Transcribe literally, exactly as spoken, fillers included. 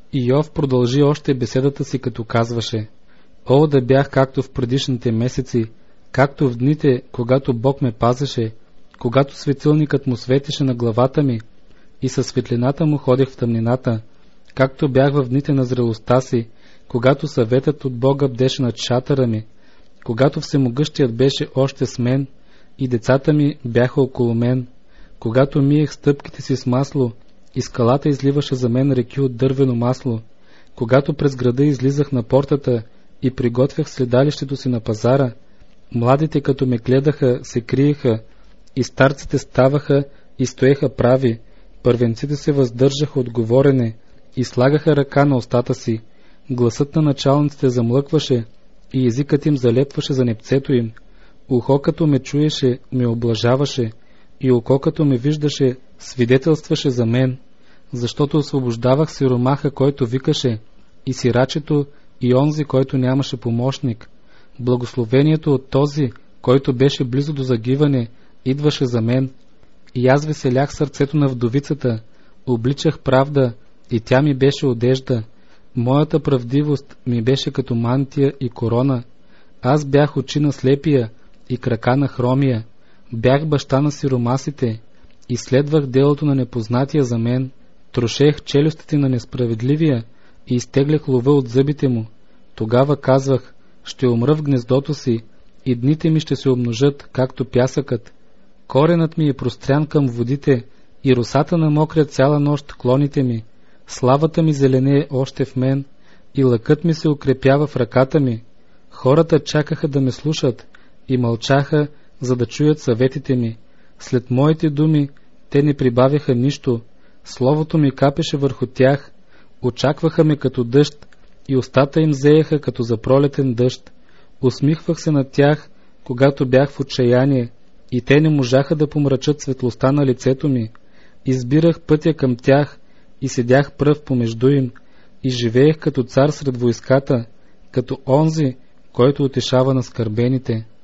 Йов продължи още беседата си, като казваше: О, да бях както в предишните месеци, както в дните, когато Бог ме пазеше, когато светилникът му светеше на главата ми и със светлината му ходех в тъмнината, както бях в дните на зрелостта си, когато съветът от Бога бдеше над шатъра ми, когато Всемогъщият беше още с мен и децата ми бяха около мен, когато миех стъпките си с масло и скалата изливаше за мен реки от дървено масло, когато през града излизах на портата и приготвях седалището си на пазара, младите като ме гледаха се криеха и старците ставаха и стоеха прави, първенците се въздържаха от говорене и слагаха ръка на устата си, гласът на началниците замлъкваше и езикът им залепваше за непцето им, ухо като ме чуеше ме облажаваше и око като ме виждаше свидетелстваше за мен, защото освобождавах сиромаха, който викаше, и сирачето, и онзи, който нямаше помощник. Благословението от този, който беше близо до загиване, идваше за мен, и аз веселях сърцето на вдовицата, обличах правда, и тя ми беше одежда. Моята правдивост ми беше като мантия и корона. Аз бях очи на слепия и крака на хромия. Бях баща на сиромасите. Изследвах делото на непознатия за мен. Трошех челюстите на несправедливия и изтеглях лова от зъбите му. Тогава казвах: ще умра в гнездото си и дните ми ще се умножат, както пясъкът. Коренът ми е прострян към водите и росата на мокря цяла нощ клоните ми. Славата ми зеленее още в мен и лъкът ми се укрепява в ръката ми. Хората чакаха да ме слушат и мълчаха, за да чуят съветите ми. След моите думи те не прибавяха нищо. Словото ми капеше върху тях. Очакваха ме като дъжд и устата им зееха като за пролетен дъжд. Усмихвах се над тях, когато бях в отчаяние, и те не можаха да помрачат светлостта на лицето ми. Избирах пътя към тях и седях пръв помежду им и живеех като цар сред войската, като онзи, който утешава на скърбените.